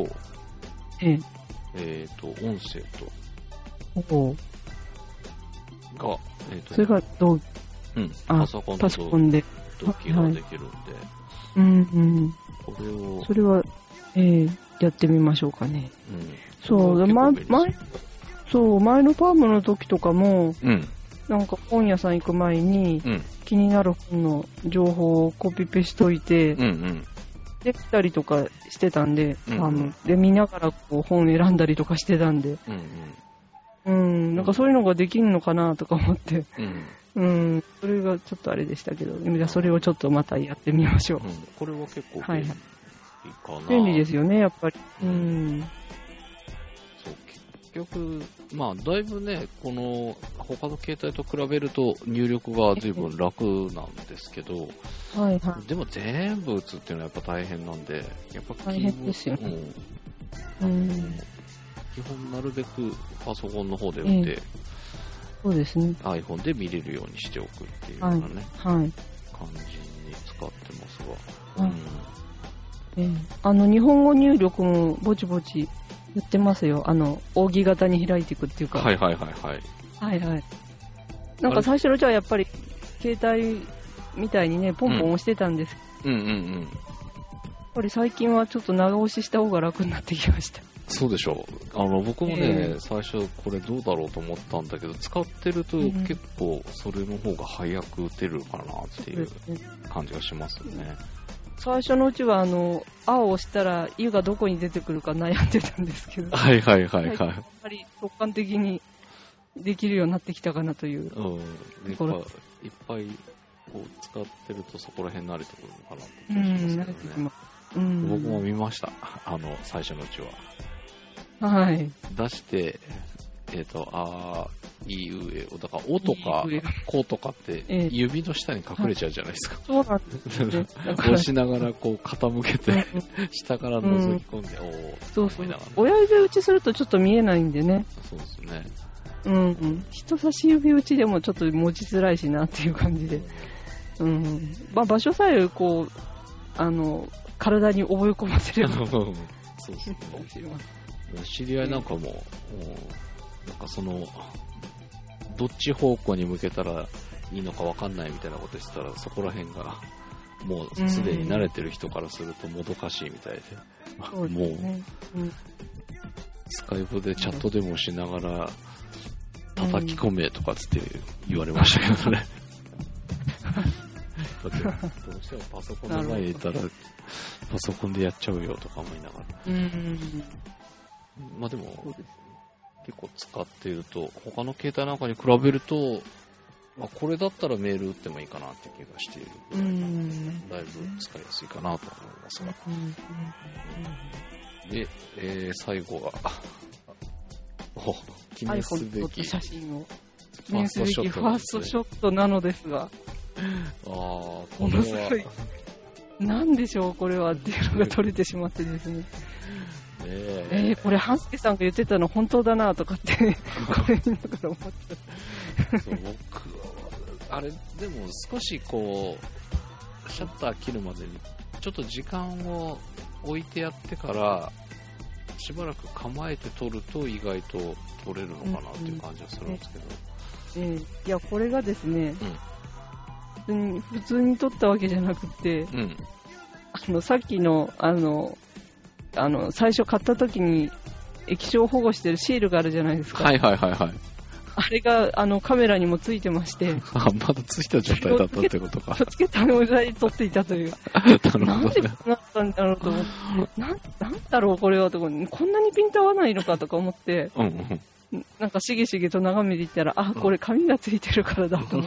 Speaker 2: 音声と、が、
Speaker 1: それが
Speaker 2: パソコンで同期ができるんで、これを、
Speaker 1: それは、やってみましょうかね。そう、前のパームの時とかも、なんか本屋さん行く前に、気になる本の情報をコピペしといて、できたりとかしてたんで、パームで見ながらこう本選んだりとかしてたんで、なんかそういうのができるのかなとか思って、それがちょっとあれでしたけど、じゃあそれをちょっとまたやってみましょう。
Speaker 2: これは結構便利かな。
Speaker 1: 便利ですよね、やっぱり。
Speaker 2: そう結局、まあ、だいぶね、この他の携帯と比べると入力が随分楽なんですけど、でも全部打つっていうのはやっぱ大変なんで、やっぱ
Speaker 1: 大変ですよね。
Speaker 2: 基本なるべくパソコンの方で打って、
Speaker 1: そうですね。
Speaker 2: iPhone で見れるようにしておくっていうようなね、感じに使ってますが。
Speaker 1: 日本語入力もぼちぼちやってますよ。扇形に開いていくっていうか。なんか最初のうちはやっぱり携帯みたいにね、ポンポン押してたんです。やっぱり最近はちょっと長押しした方が楽になってきました。
Speaker 2: そうでしょう。僕もね、最初これどうだろうと思ったんだけど、使ってると結構それの方が早く打てるかなっていう感じがしますよね。
Speaker 1: 最初のうちは青を押したら「U」がどこに出てくるか悩んでたんですけど、やっぱり直感的にできるようになってきたかなというところ。
Speaker 2: いっぱいこう使ってるとそこら辺慣れてくるのかなって気がしますけどね。僕も見ました、最初のうちは。出してあいうえおだからおとかことかって指の下に隠れちゃうじゃないですか。
Speaker 1: そうなんですね。
Speaker 2: 押しながらこう傾けて下から覗き込んで、
Speaker 1: そうそう。親指打ちするとちょっと見えないんでね。
Speaker 2: そうですね。
Speaker 1: 人差し指打ちでもちょっと持ちづらいしなっていう感じで。まあ場所さえこう体に覚え込ませれば。そうですね。
Speaker 2: 知り合いなんかもなんかどっち方向に向けたらいいのか分かんないみたいなことしたら、そこら辺がもうすでに慣れてる人からするともどかしいみたいで、もうスカイプでチャットでもしながら叩き込めとかつって言われましたけどね。だってどうしてもパソコンの前にいたらパソコンでやっちゃうよとか思いながら。まあでも結構使っていると、他の携帯なんかに比べると、これだったらメール打ってもいいかなって気がしているぐらいだいぶ使いやすいかなと思いますが。で、最後が記念すべき
Speaker 1: 写真を記念すべきファーストショットなのですが、
Speaker 2: これは
Speaker 1: 何でしょうこれはっていうのが撮れてしまってですね。これ半助さんが言ってたの本当だなとかってね、これ見ながら思っちゃった。
Speaker 2: 僕はあれでも少しこうシャッター切るまでにちょっと時間を置いてやってからしばらく構えて撮ると意外と撮れるのかなっていう感じはするんですけど、
Speaker 1: いやこれがですね、普通に撮ったわけじゃなくて、さっきの最初買った時に液晶保護してるシールがあるじゃないですか。
Speaker 2: はいはいはいはい。
Speaker 1: あれがカメラにもついてまして。
Speaker 2: まだついた状態だったってことか。
Speaker 1: つけた状態で撮っていたという。なんでこうなったんだろうと思って。なんだろうこれはとこんなにピント合わないのかとか思って。なんかしげしげと眺めていったら、これ紙がついてるからだと思って。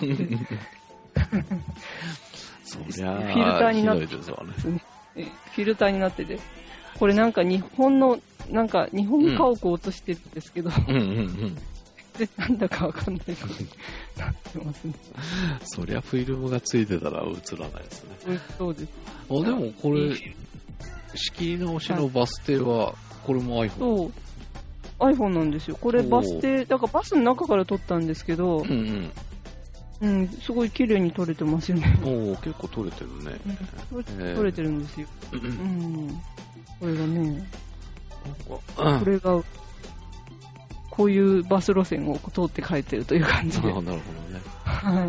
Speaker 2: そりゃ
Speaker 1: フィルターになってて、フィルターになってて、これなんか日本家屋を映してるんですけど、でなんだかわかんないようになってますね。
Speaker 2: そりゃフィルムがついてたら映らないですね。
Speaker 1: そうです。
Speaker 2: でもこれ仕切り直しのバス停はこれも iPhone。
Speaker 1: そう。iPhone なんですよ。これバス停だからバスの中から撮ったんですけど。すごい綺麗に撮れてますよね。
Speaker 2: 結構撮れてるね。
Speaker 1: 撮れてるんですよ。これがね、これがこういうバス路線を通って帰ってるという感じで。
Speaker 2: なるほどね。
Speaker 1: はい。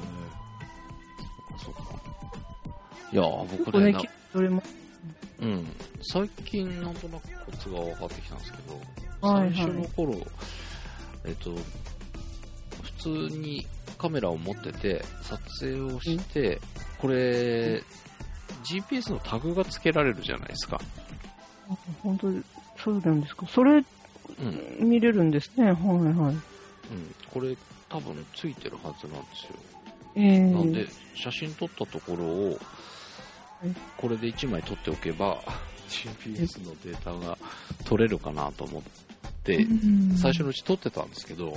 Speaker 2: そうか。いや僕ね、
Speaker 1: 撮れます。
Speaker 2: 最近なんとなくコツが分かってきたんですけど、最初の頃普通にカメラを持ってて撮影をして、これ GPS のタグが付けられるじゃないですか。
Speaker 1: 本当にそうなんですか。それ、見れるんですね。はいはい。
Speaker 2: これ多分ついてるはずなんですよ。なんで写真撮ったところをこれで1枚撮っておけば GPS のデータが撮れるかなと思って最初のうち撮ってたんですけど、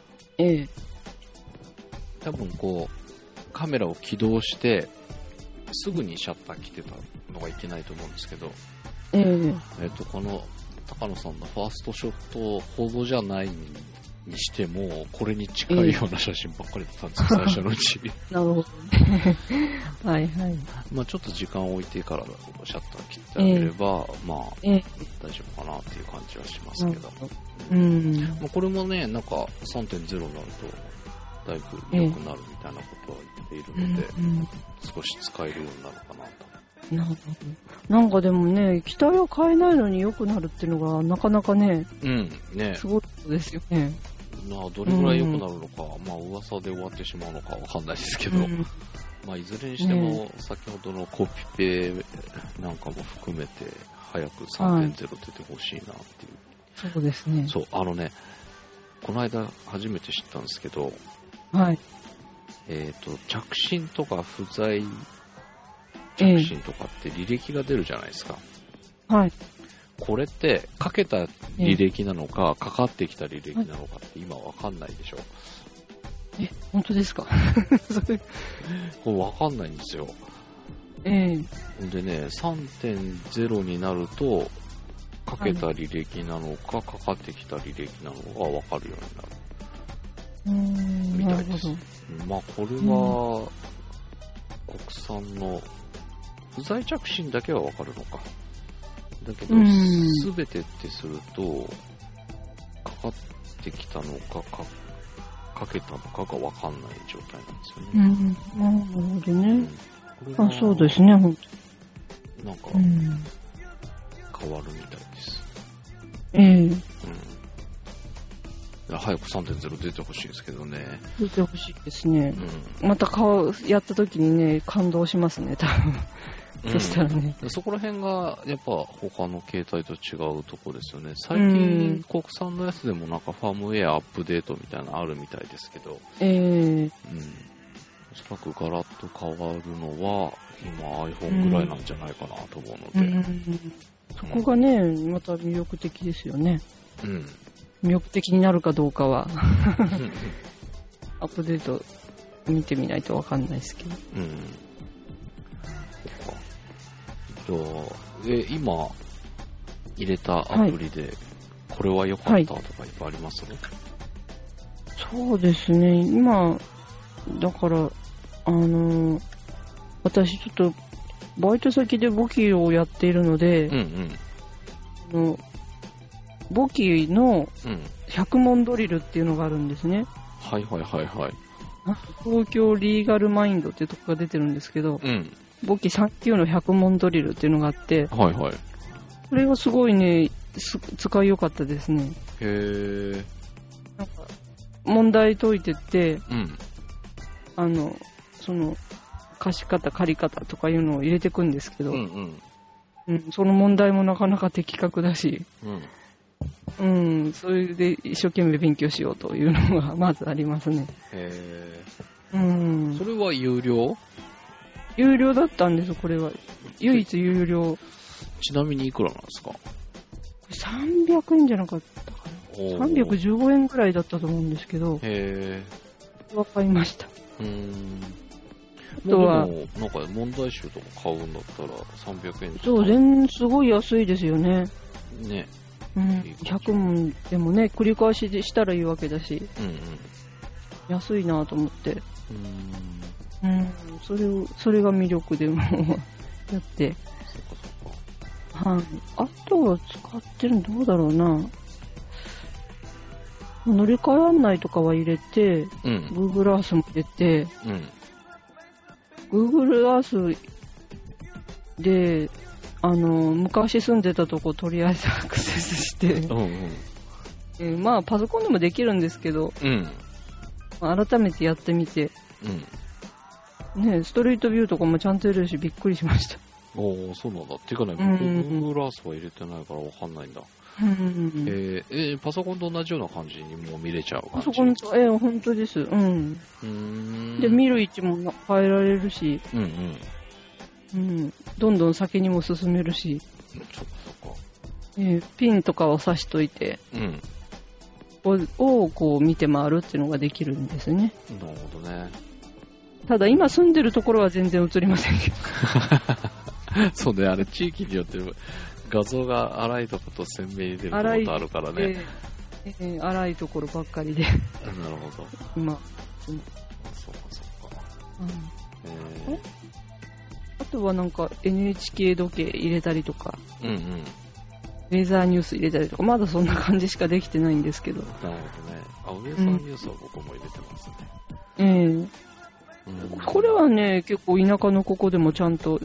Speaker 2: 多分こうカメラを起動してすぐにシャッター切ってたのがいけないと思うんですけど、この高野さんのファーストショットほどじゃないにしてもこれに近いような写真ばっかりだったんですよ、最初のうち。
Speaker 1: なるほど。はいはい。
Speaker 2: ちょっと時間を置いてからシャッター切ってあげれば、大丈夫かなっていう感じはしますけど。これもね、なんか 3.0 になるとだいぶ良くなるみたいなことは言っているので、少し使えるようになるかなと。
Speaker 1: なるほど。なんかでもね、機体を変えないのに良くなるっていうのがなかなかね、すごいことですよね。
Speaker 2: どれぐらい良くなるのか、噂で終わってしまうのかわかんないですけど、いずれにしても先ほどのコピペなんかも含めて早く 3.0 出てほしいなっていう。
Speaker 1: そうですね。
Speaker 2: そう、この間初めて知ったんですけど、着信とか不在着信とかって履歴が出るじゃないですか。これってかけた履歴なのか、かかってきた履歴なのかって今わかんないでしょ。
Speaker 1: 本当ですか。
Speaker 2: これわかんないんですよ。でね、3.0 になるとかけた履歴なのか、かかってきた履歴なのかがわかるようになるみたいです。これは国産の不在着信だけはわかるのか。だけど、すべてってすると、かかってきたのか、かけたのかがわかんない状態なんですよね。
Speaker 1: なるほどね。そうですね、ほんと。
Speaker 2: なんか、変わるみたいです。早く 3.0 出てほしいですけどね。
Speaker 1: 出てほしいですね。またやった時にね、感動しますね、多分。そしたらね。
Speaker 2: そこら辺がやっぱ他の携帯と違うとこですよね。最近国産のやつでもなんかファームウェアアップデートみたいなのあるみたいですけど、おそらくガラッと変わるのは今 iPhone ぐらいなんじゃないかなと思うので、
Speaker 1: そこがね、また魅力的ですよね。魅力的になるかどうかはアップデート見てみないとわかんないですけど。
Speaker 2: じゃあ、今入れたアプリで、これは良かったとかいっぱいありますね。
Speaker 1: そうですね。今だから私ちょっとバイト先で簿記をやっているので、簿記の100問ドリルっていうのがあるんですね。
Speaker 2: はいはいはいはい。
Speaker 1: 東京リーガルマインドっていうとこが出てるんですけど、簿記3級の100問ドリルっていうのがあって、
Speaker 2: はいはい。
Speaker 1: それがすごいね、使いよかったですね。
Speaker 2: へー。
Speaker 1: なんか問題解いてって、その貸し方借り方とかいうのを入れていくんですけど、その問題もなかなか的確だし、それで一生懸命勉強しようというのがまずありますね。
Speaker 2: それは有料？
Speaker 1: 有料だったんです、これは。唯一有料。
Speaker 2: ちなみにいくらなんですか
Speaker 1: ？300円じゃなかったかな。315円ぐらいだったと思うんですけど、わかりました。
Speaker 2: あとは、なんか問題集とか買うんだったら300円とか。
Speaker 1: そう、すごい安いですよね。
Speaker 2: ね。
Speaker 1: 100問でもね、繰り返しでしたらいいわけだし、安いなと思って。それが魅力でもやって。はい。あとは使ってるのどうだろうな。乗り換え案内とかは入れて、Google Earth も入れて、Google Earth で、昔住んでたとこ、とりあえずアクセスして、まあ、パソコンでもできるんですけど、改めてやってみて、ね、ストリートビューとかもちゃんとやるし、びっくりしました。
Speaker 2: そうなんだ。っていうかね、Google Earth は入れてないからわかんないんだ。パソコンと同じような感じにもう見れちゃう感じ？パソコンと、
Speaker 1: 本当です。で、見る位置も変えられるし、どんどん先にも進めるし、ピンとかを刺しといて、をこう見て回るっていうのができるんですね。
Speaker 2: なるほどね。
Speaker 1: ただ今住んでるところは全然映りませんけど。
Speaker 2: そうね、あれ地域によって画像が荒いところと鮮明に出るところとあるからね。
Speaker 1: 荒いところばっかりで。
Speaker 2: なるほど。
Speaker 1: 今。
Speaker 2: そうかそうか。
Speaker 1: あとはなんか NHK 時計入れたりとか、ウェザーニュース入れたりとか、まだそんな感じしかできてないんですけど。
Speaker 2: なるほどね。ウェザーニュースは僕も入れてますね。
Speaker 1: これはね、結構田舎のここでもちゃんと、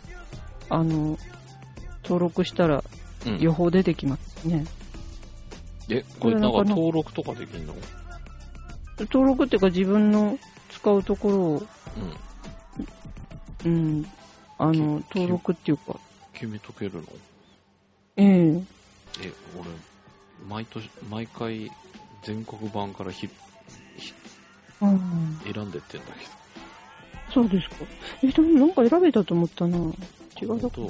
Speaker 1: 登録したら予報出てきますね。
Speaker 2: これなんか登録とかできるの？
Speaker 1: 登録っていうか自分の使うところを、登録っていうか。
Speaker 2: 決めとけるの？
Speaker 1: 俺、
Speaker 2: 毎回全国版から選んでってんだけど。
Speaker 1: そうですか。でもなんか選べたと思ったな。違うだと。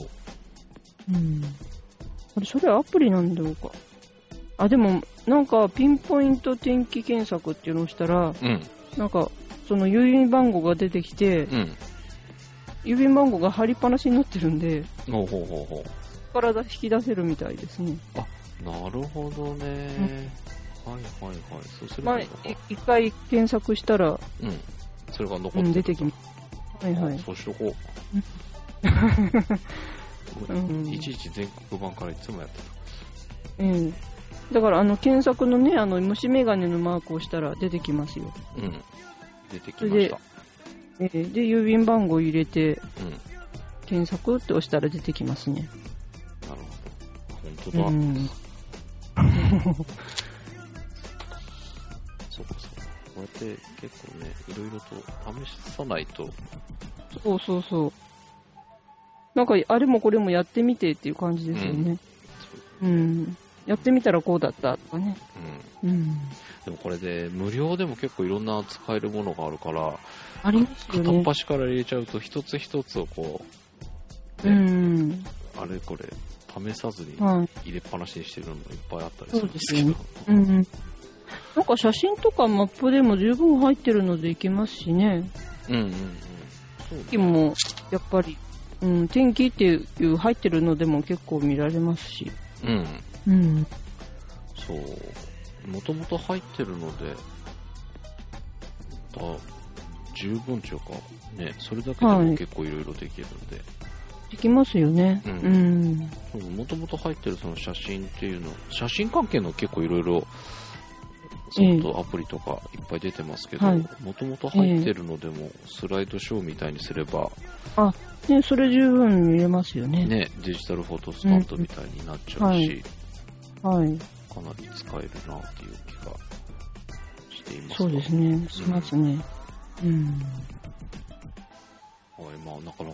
Speaker 1: それはアプリなんだろうか。でも、なんか、ピンポイント天気検索っていうのをしたら、なんか、その郵便番号が出てきて、郵便番号が貼りっぱなしになってるんで、体引き出せるみたいですね。
Speaker 2: なるほどね。はいはいはい。そうすると。
Speaker 1: 一回検索したら、
Speaker 2: それが残って
Speaker 1: 出てきます。はいはい。
Speaker 2: そうしとこう。いちいち全国版からいつもやって
Speaker 1: た。だから検索のね、虫眼鏡のマークをしたら出てきますよ。
Speaker 2: 出てきました。
Speaker 1: で、郵便番号入れて、検索って押したら出てきますね。
Speaker 2: なるほど。本当だ。そうかそうか。こうやって結構ね、いろいろと試さないと。
Speaker 1: そう。なんか、あれもこれもやってみてっていう感じですよね。やってみたらこうだったとかね。で
Speaker 2: もこれで、無料でも結構いろんな使えるものがあるから、
Speaker 1: ありますよね。
Speaker 2: 片っ端から入れちゃうと、一つ一つをこう、あれこれ、試さずに入れっぱなしにしてるのもいっぱいあったりするんですけど。
Speaker 1: なんか写真とかマップでも十分入ってるのでいけますしね。天気もやっぱり、天気っていう入ってるのでも結構見られますし。
Speaker 2: そう。もともと入ってるので、十分っていうか、ね、それだけでも結構いろいろできるんで。
Speaker 1: できますよね。
Speaker 2: もともと入ってるその写真っていうの、写真関係の結構いろいろソフトアプリとかいっぱい出てますけど、もともと入ってるのでもスライドショーみたいにすれば、
Speaker 1: ね、それ十分見れますよね。
Speaker 2: ね、デジタルフォトスタンドみたいになっちゃうし、かなり使えるなっていう気がしています。
Speaker 1: そうですね、しますね。
Speaker 2: まあ、なかなか、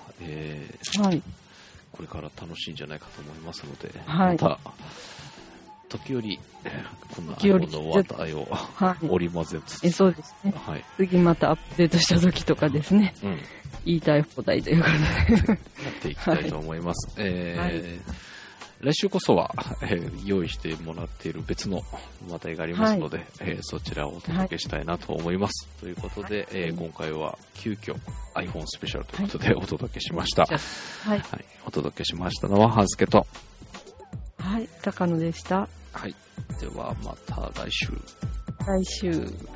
Speaker 2: これから楽しいんじゃないかと思いますので、また時折こんなの話題を織り交ぜつつ、
Speaker 1: そうですね。次またアップデートした時とかですね。言いたい放題というかね。
Speaker 2: やっていきたいと思います。来週こそは、用意してもらっている別の話題がありますので、そちらをお届けしたいなと思います。ということで、今回は急遽 iPhone スペシャルということでお届けしました。お届けしましたのははずけと、
Speaker 1: 高野でした。
Speaker 2: ではまた来週。